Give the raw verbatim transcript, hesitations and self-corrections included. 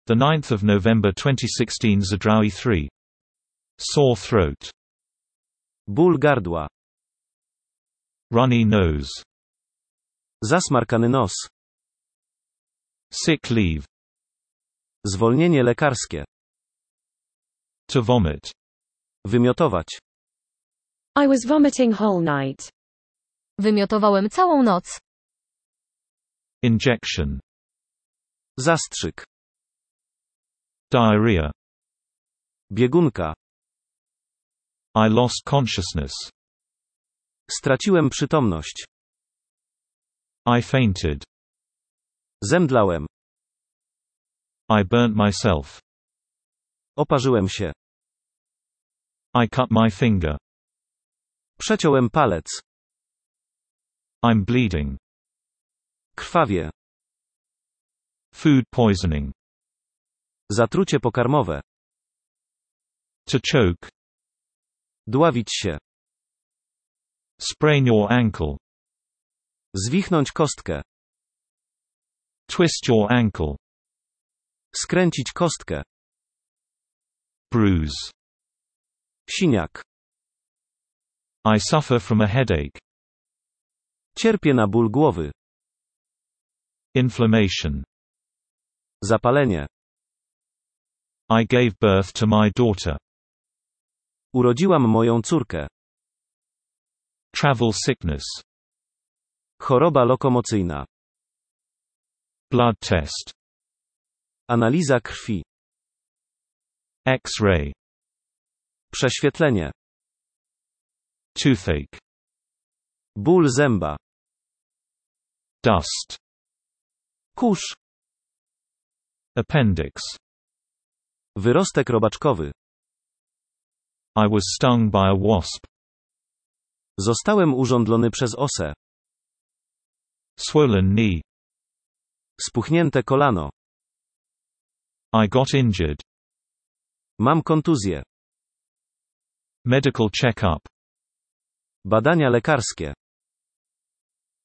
the ninth of November twenty sixteen. Zadrawi three. Sore throat. Ból gardła. Runny nose. Zasmarkany nos. Sick leave. Zwolnienie lekarskie. To vomit. Wymiotować. I was vomiting whole night. Wymiotowałem całą noc. Injection. Zastrzyk. Diarrhea. Biegunka. I lost consciousness. Straciłem przytomność. I fainted. Zemdlałem. I burnt myself. Oparzyłem się. I cut my finger. Przeciąłem palec. I'm bleeding. Krwawie. Food poisoning. Zatrucie pokarmowe. To choke. Dławić się. Sprain your ankle. Zwichnąć kostkę. Twist your ankle. Skręcić kostkę. Bruise. Siniak. I suffer from a headache. Cierpię na ból głowy. Inflammation. Zapalenie. I gave birth to my daughter. Urodziłam moją córkę. Travel sickness. Choroba lokomocyjna. Blood test. Analiza krwi. X-ray. Prześwietlenie. Toothache. Ból zęba. Dust. Kurz. Appendix. Wyrostek robaczkowy. I was stung by a wasp. Zostałem urządlony przez osę. Swollen knee. Spuchnięte kolano. I got injured. Mam kontuzję. Medical check-up. Badania lekarskie.